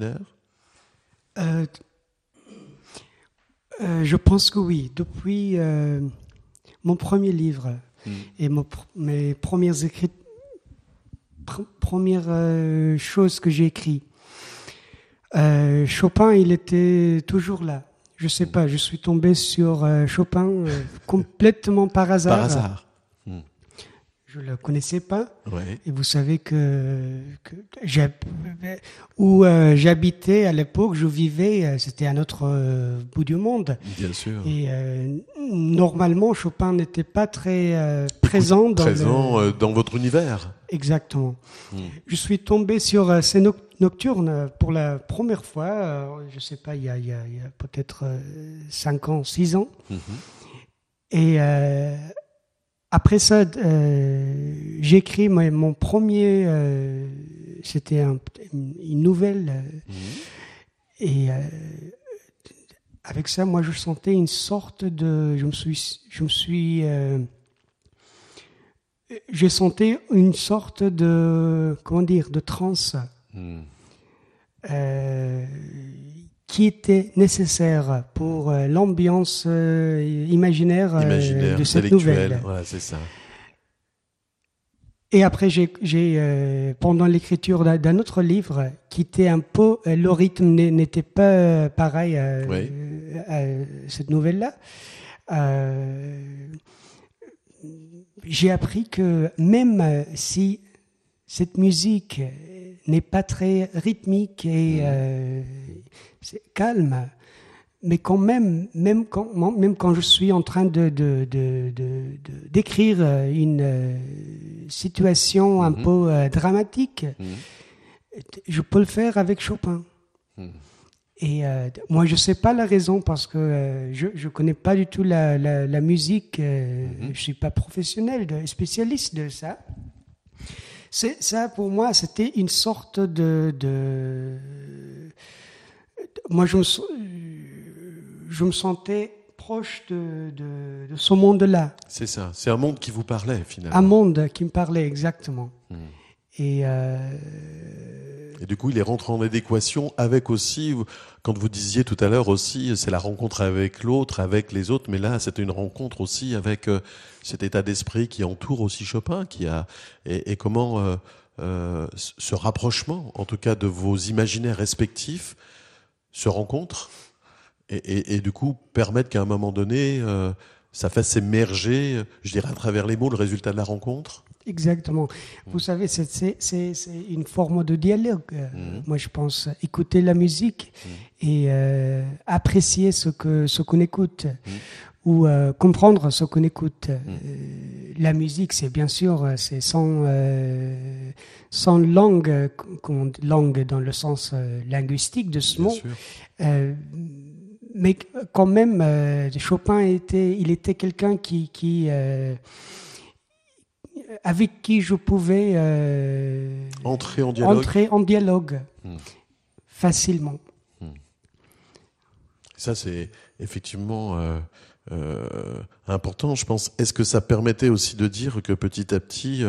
Je pense que oui. Depuis mon premier livre et mes premières choses que j'ai écrites, Chopin, il était toujours là. Je sais pas, je suis tombé sur Chopin complètement par hasard. Par hasard. Je ne le connaissais pas. Ouais. Et vous savez où j'habitais à l'époque, je vivais, c'était à notre bout du monde. Bien sûr. Et normalement, Chopin n'était pas très présent dans votre univers. Exactement. Je suis tombé sur ces nocturnes pour la première fois, je ne sais pas, il y a peut-être 5 ans, 6 ans. Et après ça, j'ai écrit mon premier, c'était une nouvelle. Et avec ça, moi, je sentais une sorte de, je sentais une sorte de, comment dire, de transe qui était nécessaire pour l'ambiance imaginaire de cette nouvelle. Voilà, c'est ça. Et après, pendant l'écriture d'un autre livre, qui était un peu, le rythme n'était pas pareil à cette nouvelle-là. J'ai appris que même si cette musique n'est pas très rythmique et c'est calme, mais quand même quand je suis en train d'écrire une situation un peu dramatique, je peux le faire avec Chopin. Et moi, je sais pas la raison parce que je connais pas du tout la musique. Je suis pas professionnel, spécialiste de ça. Ça, pour moi, c'était une sorte moi, je me sentais proche de ce monde-là. C'est ça. C'est un monde qui vous parlait, finalement. Un monde qui me parlait, exactement. Et du coup, il est rentré en adéquation avec aussi, quand vous disiez tout à l'heure aussi, c'est la rencontre avec l'autre, avec les autres, mais là, c'était une rencontre aussi avec cet état d'esprit qui entoure aussi Chopin, et comment ce rapprochement, en tout cas de vos imaginaires respectifs, se rencontrent et du coup permettent qu'à un moment donné, ça fasse émerger, je dirais à travers les mots, le résultat de la rencontre. Exactement. Vous savez, c'est une forme de dialogue. Moi, je pense écouter la musique et apprécier ce qu'on écoute ou comprendre ce qu'on écoute. La musique, c'est bien sûr, c'est sans langue, langue dans le sens linguistique de ce mot. mais quand même, Chopin il était quelqu'un avec qui je pouvais entrer en dialogue, facilement. Ça, c'est effectivement important, je pense. Est-ce que ça permettait aussi de dire que petit à petit,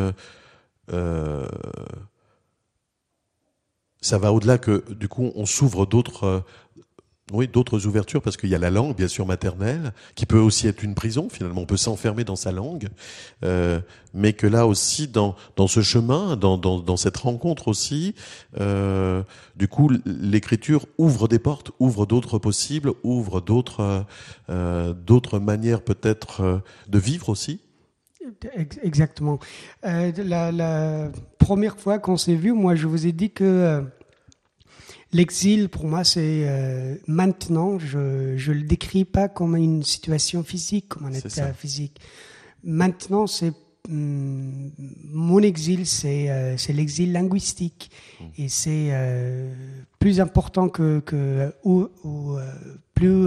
ça va au-delà, que du coup, on s'ouvre d'autres ouvertures, parce qu'il y a la langue, bien sûr, maternelle, qui peut aussi être une prison, finalement. On peut s'enfermer dans sa langue, mais que là aussi, dans ce chemin, dans cette rencontre aussi, du coup, l'écriture ouvre des portes, ouvre d'autres possibles, ouvre d'autres manières peut-être de vivre aussi. Exactement. La première fois qu'on s'est vu, moi, je vous ai dit que l'exil, pour moi, c'est maintenant, je le décris pas comme une situation physique, comme un état physique. Maintenant, c'est mon exil, c'est l'exil linguistique, et c'est plus important ou plus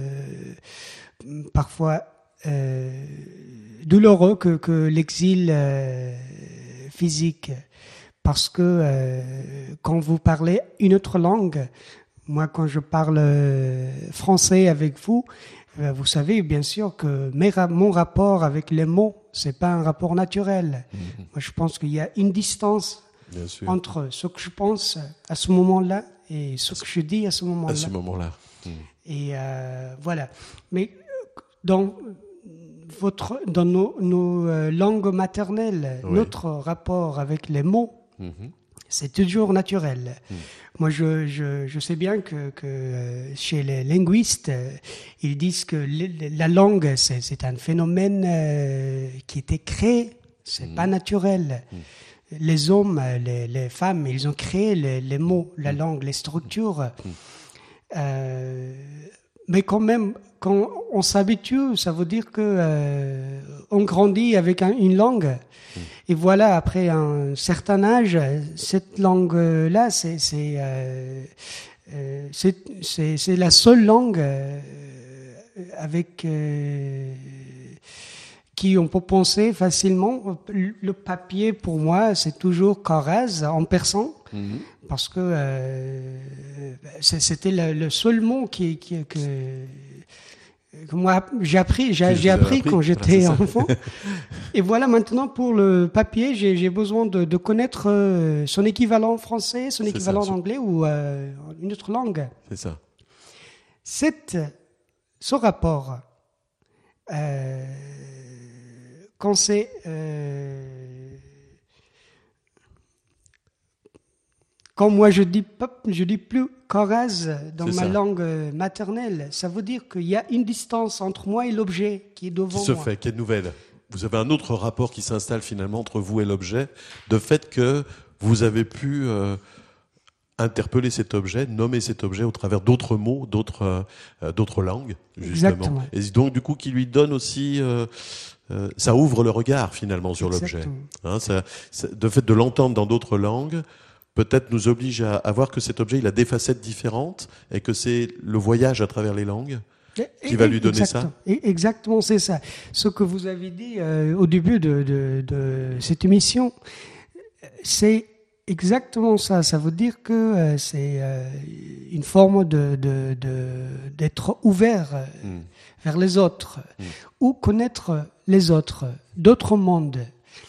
parfois douloureux que l'exil physique. Parce que quand vous parlez une autre langue, moi quand je parle français avec vous, vous savez bien sûr que mon rapport avec les mots, c'est pas un rapport naturel. Moi je pense qu'il y a une distance entre ce que je pense à ce moment-là et ce que je dis à ce moment-là. À ce moment-là. Et voilà. Mais dans nos langues maternelles, notre rapport avec les mots, c'est toujours naturel. Moi, je sais bien que chez les linguistes, ils disent que la langue, c'est un phénomène qui était créé, c'est pas naturel. Les hommes, les femmes, ils ont créé les mots, la langue, les structures. Mais quand même, quand on s'habitue, ça veut dire que on grandit avec une langue. Et voilà, après un certain âge, cette langue-là, c'est la seule langue avec qui on peut penser facilement. Le papier, pour moi, c'est toujours Kharaz en persan, parce que c'était le seul mot que moi j'ai appris quand j'étais enfant. Et voilà, maintenant pour le papier, j'ai besoin de connaître son équivalent français, son équivalent anglais ou une autre langue. C'est ça. Ce rapport, quand c'est quand moi je dis plus Kharaz dans ma langue maternelle, ça veut dire qu'il y a une distance entre moi et l'objet qui est devant moi. Qui est nouvelle. Vous avez un autre rapport qui s'installe finalement entre vous et l'objet, de fait que vous avez pu interpeller cet objet, nommer cet objet au travers d'autres mots, d'autres langues, justement. Exactement. Et donc du coup qui lui donne aussi ça ouvre le regard finalement sur l'objet. De fait de l'entendre dans d'autres langues, peut-être nous oblige à voir que cet objet, il a des facettes différentes et que c'est le voyage à travers les langues qui va lui donner ça. Exactement, c'est ça. Ce que vous avez dit au début de cette émission, c'est exactement ça. Ça veut dire que c'est une forme d'être ouvert vers les autres ou connaître les autres, d'autres mondes.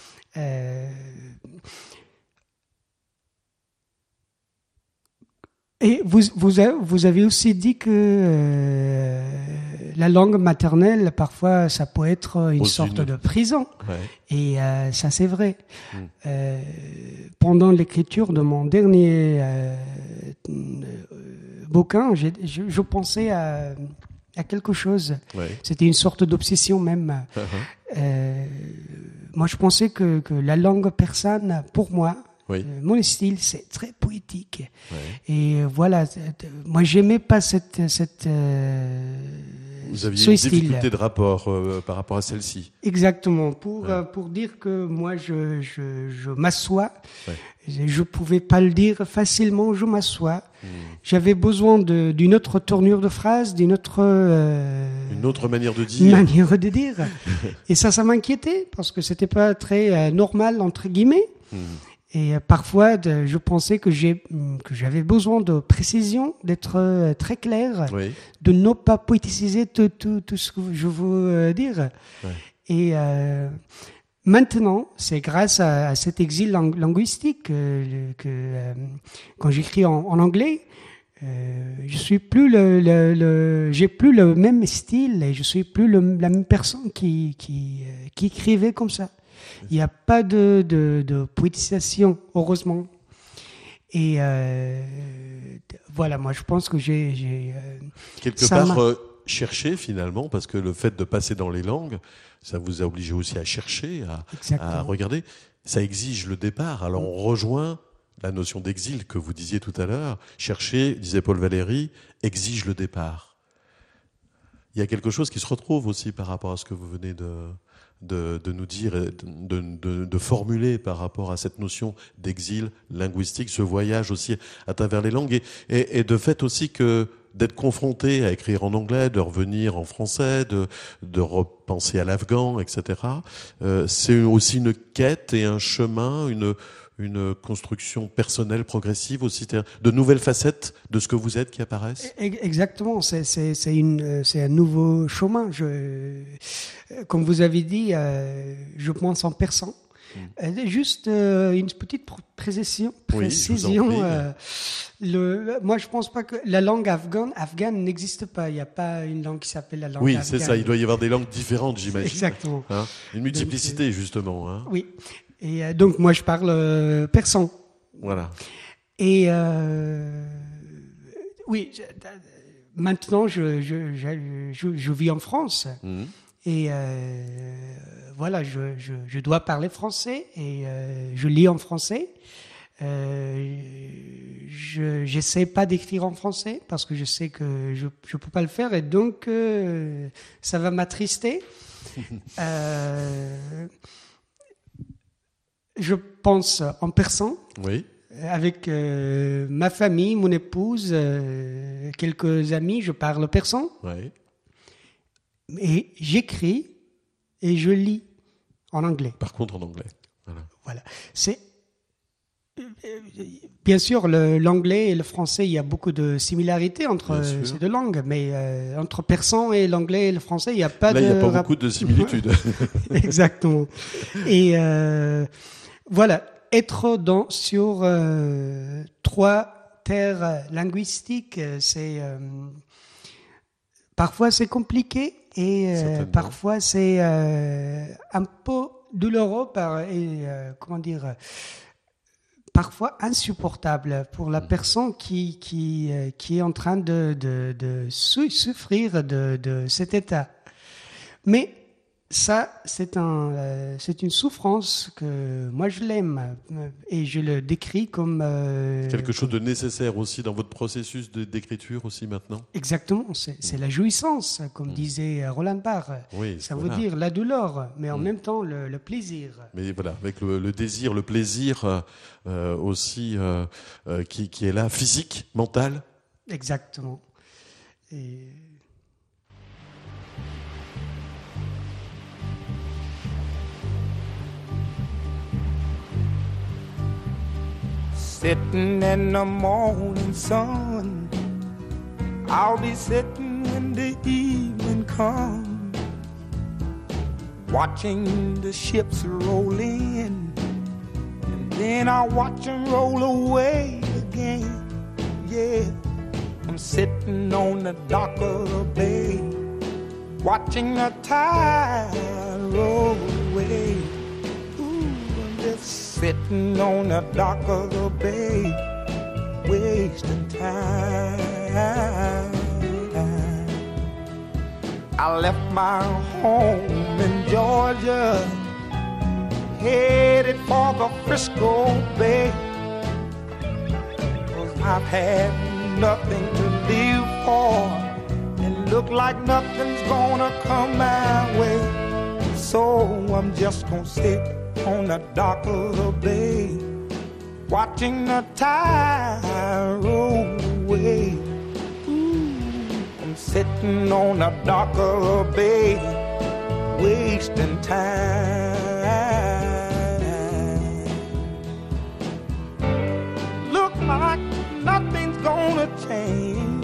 Et vous avez aussi dit que la langue maternelle, parfois, ça peut être une sorte de prison. Et ça, c'est vrai. Pendant l'écriture de mon dernier bouquin, je pensais à quelque chose. C'était une sorte d'obsession même. Moi, je pensais que la langue persane, pour moi, mon style, c'est très poétique. Et voilà, moi, j'aimais pas cette Vous aviez ce une style. difficulté de rapport par rapport à celle-ci. Exactement. Pour dire que moi, je m'assois. Ouais. Je pouvais pas le dire facilement, je m'assois. J'avais besoin d'une autre tournure de phrase, une autre manière de dire. Manière de dire. Et ça m'inquiétait parce que c'était pas très normal entre guillemets. Et parfois, je pensais que j'avais besoin de précision, d'être très clair, Oui. de ne pas poéticiser tout ce que je veux dire. Ouais. Et maintenant, c'est grâce à cet exil linguistique que quand j'écris en anglais, je suis plus j'ai plus le même style et je suis plus la même personne qui écrivait comme ça. Il n'y a pas de poétisation, heureusement. Et voilà, moi je pense que j'ai quelque part cherché finalement, parce que le fait de passer dans les langues, ça vous a obligé aussi à chercher, à regarder. Ça exige le départ. Alors on rejoint la notion d'exil que vous disiez tout à l'heure. Chercher, disait Paul Valéry, exige le départ. Il y a quelque chose qui se retrouve aussi par rapport à ce que vous venez de nous dire, de formuler par rapport à cette notion d'exil linguistique, ce voyage aussi à travers les langues, et de fait aussi que d'être confronté à écrire en anglais, de revenir en français, de repenser à l'afghan, etc. C'est aussi une quête et un chemin, une construction personnelle progressive aussi, de nouvelles facettes de ce que vous êtes qui apparaissent. Exactement, c'est un nouveau chemin. Comme vous avez dit, je pense en persan. Juste une petite précision. Oui, moi, je pense pas que la langue afghane n'existe pas. Il n'y a pas une langue qui s'appelle la langue afghane. Oui, c'est ça. Il doit y avoir des langues différentes, j'imagine. Exactement. Hein, une multiplicité, justement. Hein. Oui. Et donc, moi, je parle persan. Voilà. Et oui, maintenant, je vis en France. Et voilà, je dois parler français et je lis en français. J'essaie pas d'écrire en français parce que je sais que je peux pas le faire et donc ça va m'attrister. Je pense en persan. Oui. Avec ma famille, mon épouse, quelques amis, je parle persan. Oui. Et j'écris et je lis en anglais. Par contre, en anglais. Voilà. C'est bien sûr l'anglais et le français, il y a beaucoup de similarités entre ces deux langues, mais entre persan et l'anglais et le français, il n'y a pas Là, il n'y a pas beaucoup de similitudes. Exactement. Et voilà, être sur 3 terres linguistiques, c'est parfois c'est compliqué. Et parfois c'est un peu douloureux comment dire, parfois insupportable pour la personne qui est en train de souffrir de cet état. Mais ça, c'est une souffrance que moi je l'aime et je le décris comme quelque chose de nécessaire aussi dans votre processus d'écriture aussi maintenant. Exactement, c'est la jouissance, comme disait Roland Barthes. Oui, ça veut dire la douleur, mais en même temps le plaisir. Mais voilà, avec le désir, le plaisir aussi qui est là, physique, mental. Exactement. Et sitting in the morning sun, I'll be sitting when the evening comes, watching the ships roll in, and then I'll watch them roll away again. Yeah, I'm sitting on the dock of the bay, watching the tide roll away. Sitting on the dock of the bay, wasting time. I left my home in Georgia, headed for the Frisco Bay, 'cause I've had nothing to live for and look like nothing's gonna come my way. So I'm just gonna sit on the dock of the bay, watching the tide roll away. I'm sitting on the dock of the bay, wasting time. Look like nothing's gonna change.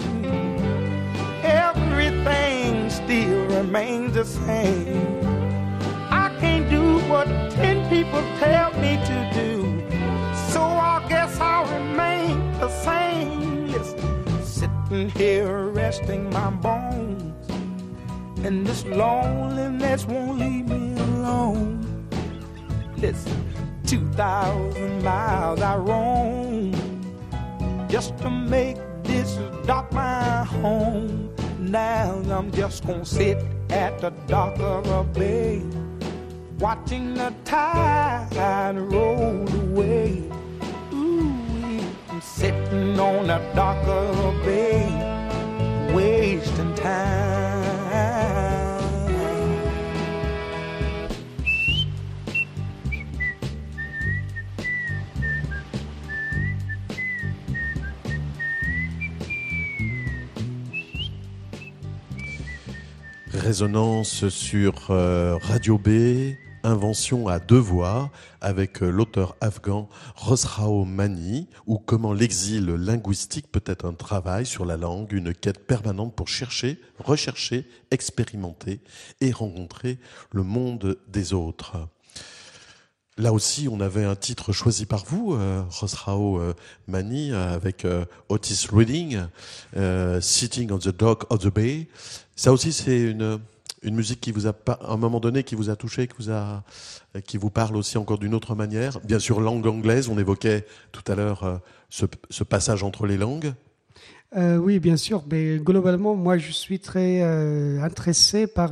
Everything still remains the same. I can't do what 10 people tell me to do, so I guess I'll remain the same. Listen, sitting here resting my bones, and this loneliness won't leave me alone. Listen, 2,000 miles I roam just to make this dock my home. Now I'm just gonna sit at the dock of a bay, watching the tide roll away. Ooh, I'm sitting on the dock of a bay, wasting time. Résonance sur Radio B, invention à deux voix, avec l'auteur afghan Khosrau Mani, ou comment l'exil linguistique peut être un travail sur la langue, une quête permanente pour chercher, rechercher, expérimenter et rencontrer le monde des autres. Là aussi, on avait un titre choisi par vous, Khosrau Mani, avec Otis Redding, Sitting on the Dock of the Bay. Ça aussi, c'est une musique qui vous a, à un moment donné, qui vous a touché, qui vous parle aussi encore d'une autre manière. Bien sûr, langue anglaise, on évoquait tout à l'heure ce passage entre les langues. Oui, bien sûr. Mais globalement, moi, je suis très intéressé par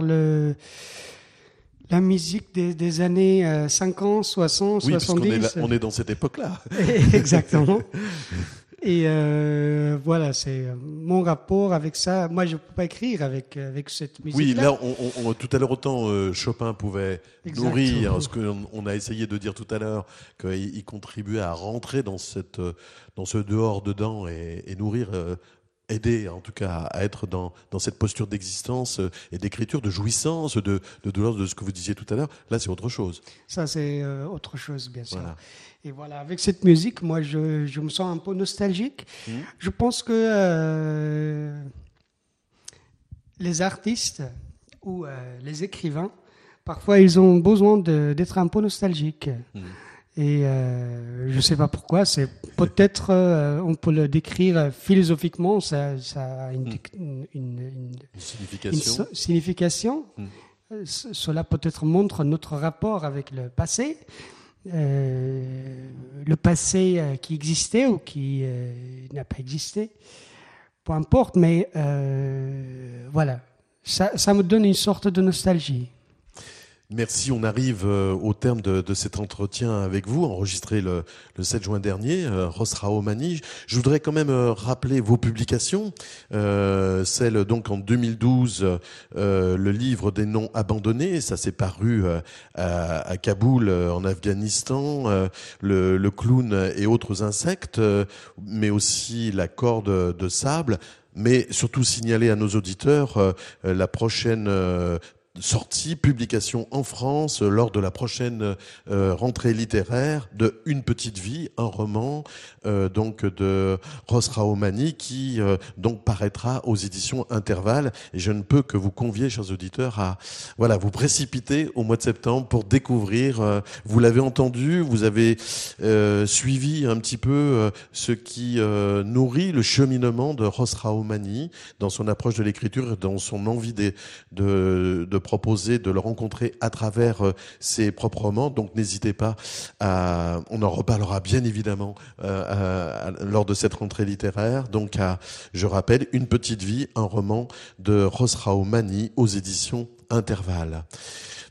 la musique des années 50, 60, oui, 70. Parce qu'on est dans cette époque-là. Exactement. Et voilà, c'est mon rapport avec ça. Moi, je ne peux pas écrire avec cette musique-là. Oui, là, tout à l'heure, autant Chopin pouvait nourrir ce qu'on a essayé de dire tout à l'heure, qu'il contribuait à rentrer dans ce dehors-dedans et nourrir, aider en tout cas à être dans cette posture d'existence et d'écriture, de jouissance, de douleur, de ce que vous disiez tout à l'heure. Là, c'est autre chose. Ça, c'est autre chose, bien sûr. Voilà. Et voilà, avec cette musique, moi, je me sens un peu nostalgique. Je pense que les artistes ou les écrivains, parfois, ils ont besoin d'être un peu nostalgiques. Et je ne sais pas pourquoi. C'est peut-être, on peut le décrire philosophiquement, ça a une signification. Cela peut-être montre notre rapport avec le passé. Le passé qui existait ou qui n'a pas existé, peu importe, mais voilà, ça me donne une sorte de nostalgie. Merci, on arrive au terme de cet entretien avec vous, enregistré le 7 juin dernier, Khosrau Mani. Je voudrais quand même rappeler vos publications. Celle donc en 2012, le livre des noms abandonnés, ça s'est paru à Kaboul, en Afghanistan, le clown et autres insectes, mais aussi la corde de sable, mais surtout signaler à nos auditeurs la prochaine sortie, publication en France lors de la prochaine rentrée littéraire de Une petite vie, un roman donc de Khosrau Mani qui donc paraîtra aux éditions Intervalle. Et je ne peux que vous convier, chers auditeurs, à vous précipiter au mois de septembre pour découvrir. Vous l'avez entendu, vous avez suivi un petit peu ce qui nourrit le cheminement de Khosrau Mani dans son approche de l'écriture et dans son envie de proposer de le rencontrer à travers ses propres romans. Donc n'hésitez pas on en reparlera bien évidemment lors de cette rentrée littéraire. Donc je rappelle, Une petite vie, un roman de Khosrau Mani aux éditions Intervalle.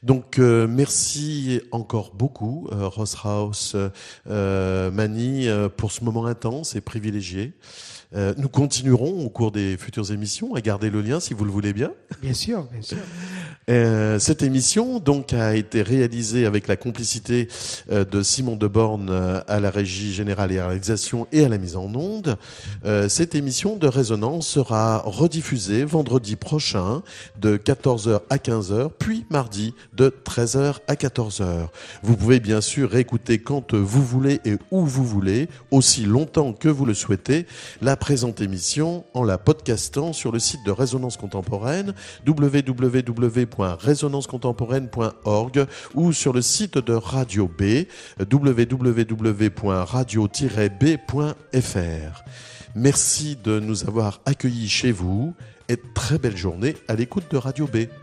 Donc merci encore beaucoup Roshaus, Mani, pour ce moment intense et privilégié. Nous continuerons au cours des futures émissions à garder le lien si vous le voulez bien. Bien sûr, bien sûr. Cette émission donc a été réalisée avec la complicité de Simon Deborn à la régie générale et à la réalisation et à la mise en onde. Cette émission de Résonance sera rediffusée vendredi prochain de 14h à 15h, puis mardi de 13h à 14h. Vous pouvez bien sûr réécouter quand vous voulez et où vous voulez, aussi longtemps que vous le souhaitez, la présente émission en la podcastant sur le site de Résonance Contemporaine, www.résonancecontemporaine.org, ou sur le site de Radio B, www.radio-b.fr. Merci de nous avoir accueillis chez vous et très belle journée à l'écoute de Radio B.